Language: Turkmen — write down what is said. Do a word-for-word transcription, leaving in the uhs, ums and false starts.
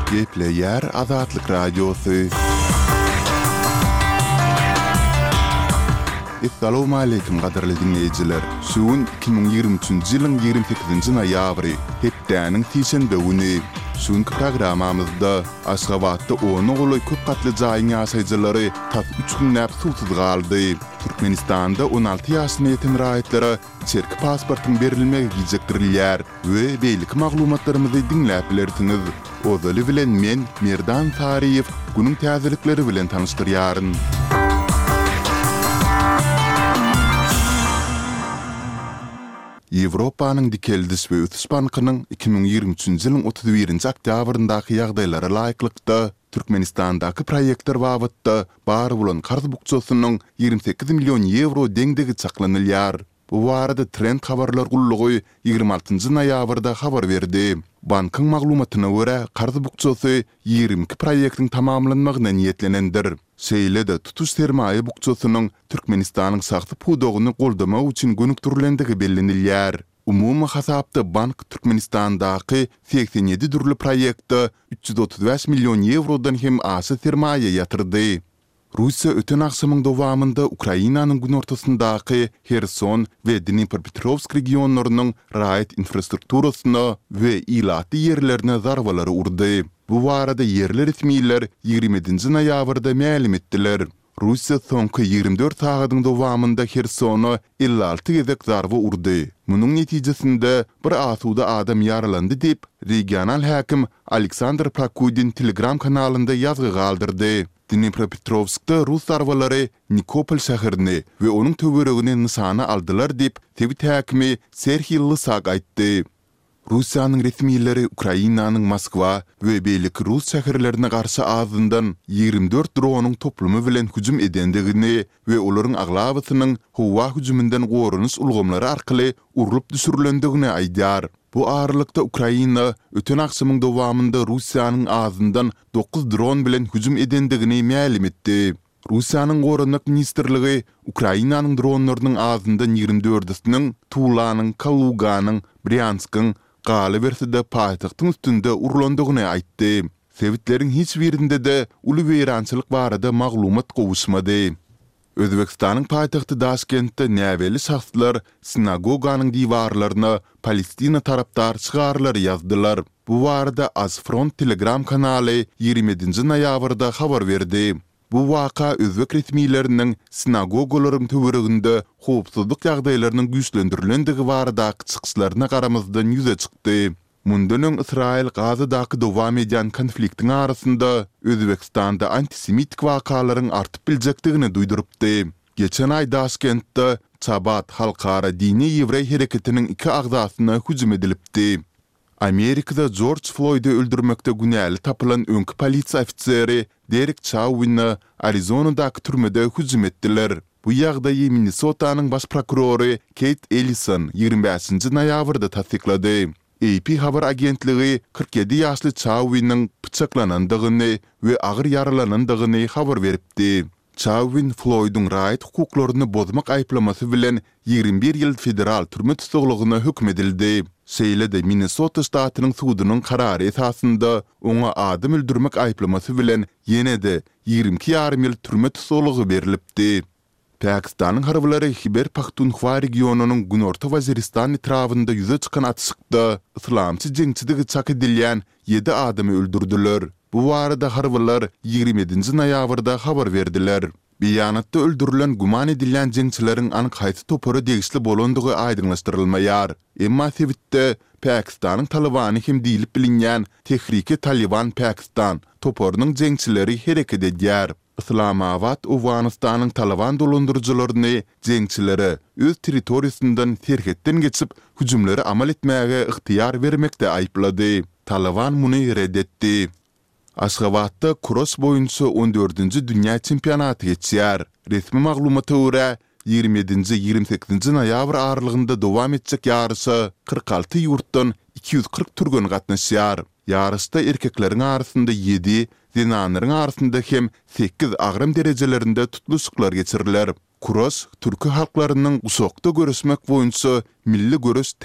Gepleyer Azatlık Radyosu. Assalamu alaykum qadarly dinleyijiler. Şuun iki bin ýigirme üçünji ýylyň ýigirme sekizinji noýabry, hepdäniň tişende güni. Şuň programamyzda Aşgabatda onu goly köp gatly jaýyň ýaşaýjylary tat üç gün näp suwsuz galdy. Türkmenistanda on alty ýaşyna ýeten raýatlary çerki pasportyň berilmegi gijekdirilýär we beýlik maglumatlarymyzy dinläp bilersiňiz. Ozaly bilen men Merdan Tariýew günüň täzelikleri bilen tanyşdyrýaryn. Ýewropanyň Dikeldis we Ötüş bankynyň iki bin ýigirme üçünji ýylyň otuz birinji oktýabryndaky ýagdaýlara laýyklykda Türkmenistandaky proýektler babatda bar bolan karz bukçasynyň ýigirme sekiz million euro deňdigi çaklanylýar. Bu barada Trend habarlar gullugy ýigirme altynjy noýabrda habar berdi. Bankyň maglumatyna görä karz bukçasy ýigirme iki proýektiň tamamlanmagyna niýetlenendir. Şeýlede tutuş sermaýe bukçasynyň Türkmenistanyň sagty pudogyny goldamak üçin gönükdirilendigi bellenilýär. Umumy hasapda bank Türkmenistandaky seksen ýedi dürli proýektde üç ýüz otuz beş million eurodan hem aşy sermaýe ýatyrdy. Russiýa öten akşamyň dowamında Ukrainanyň gün ortasyndaky Herson we Dnipropetrovsk regionlarynyň raýat infrastrukturasyna we ilaty ýerlerine zarbalary urdy. Bu barada yerli resmiýetler ýigirmedinji noýabrda ma'lum etdiler. Russiýa soňky ýigirme dört sagatyň dowamında Hersona elli alty gezek zarba urdy. Munyň netijesinde bir asuda adam ýaralandy diýip regional häkim Aleksandr Prokudin Telegram kanalynda ýazgy galdyrdy. Dnipropetrovskda Rus zarbalary Nikopol şäherini we onuň töweregini nysana aldylar diýip Tewit häkimi Serhiy Lysak aýtdy. Russiýanyň resmiýetleri Ukrainanyň Moskwa we beýlik Rus şäherlerine garşy azyndan ýigirme dört dronyň toplumy bilen hüjüm edendigini we olaryň aglabasynyň howa hüjüminden gorunuş ulgamlary arkaly urulyp düşürilendigini aýdýar. Bu aralykda Ukraina öten akşamyň dowamında Russiýanyň azyndan dokuz dron bilen hüjüm edendigini ma'lum etdi. Russiýanyň Gorunluk ministrligi Ukrainanyň dronlarynyň azyndan ýigirme dördüsiniň Tulanyň, Kaluganyň, Bryanskiň galy berside paýtagtyň üstünde urulandygyny aýtdy. Sewitleriň hiç birinde de uly weýrançylyk barada maglumat gowuşmady. Özbekistanyň paýtagty Daşkentde näweli şahslar sinagoganyň diwarlaryna Palestina tarapdar çygarlary ýazdylar. Bu barada Azfront Telegram kanaly ýigirmedinji noýabrda habar berdi. Bu waka özbek resmiýetleriniň sinagogalaryň töwereginde howpsuzlyk ýagdaýlarynyň güýçlendirilendigi baradaky çykyşlaryna garamazdan ýüze çykdy. Mundan Israil Gazadaky dowam eden konfliktiň arasynda Özbekistanda antisemitik wakalaryň artyp biljekdigini duýdurypdy. Geçen ay Daşkentde Çabat halkara dini ýewrey hereketiniň iki agzasyna hüjüm edilipdi. Amerikada George Floyd'u öldürmekde günäli tapylan öňkü polisiýa ofiseri Derek Chauvin Arizonadaky türmede hüjüm etdiler. Bu ýagdaýy Minnesotanyň baş prokurory Kate Ellison ýigirme beşinji noýabrda tasdiklady. A P habar agentligi kırk yedi ýaşly Chauviniň pyçaklanandygyny we agyr yaralanandygyny habar beripdi. Chauvin Floyd'un raýat hukuklaryny bozmak aýplamasy bilen ýigirme bir ýyl federal türme tutuglygyna hükm edildi. Şeýlede Minnesota ştatynyň sudynyň karary esasında oňa adam öldürmek aýplamasy bilen ýene-de ýigirme iki ýarym ýyl türme tutuglygy berilipdi. Pakistanyň harblary Khyber Pakhtunkhwa regionunyň Günorta Waziristan etrafynda ýüze çykan atışykda islamçy jeňçiligi çak edilýän yedi adamy öldürdiler. Bu barada harbylar ýigirmedinji noýabrda habar berdiler. Beýanatda öldürilen guman edilýän jeňçileriň anyk haýsy topary degisli bolandygy aýdynlaşdyrylmaýar. Emma Tewitde Pakistanyň Talibany hem diýilip bilinýän Tehrike Taliban Pakistan toparynyň jeňçileri hereket edýär. Islamabad Awganistanyň Taliban dolandyrjylaryny jeňçilere öz territoriýasyndan terhetden geçip hüjümleri amal etmäge yktyýar bermekde aýplady. Taliban muny reddetdi. Aşgabatda cross boýunça on dördünji dünýä çempionaty geçýär. Resmi maglumata görä ýigirme ýedinji ýigirme sekizinji noýabr aralygynda dowam etjek ýarysy kırk alty ýurtdan iki yüz kırk türgen gatnaşýar. Ýarysda erkekleriň arasynda yedi, zenanlaryň arasynda hem sekiz agram derejelerinde tutuluşyklar geçiriler. Cross türkü halklarynyň usakda göresmek boýunça milli göres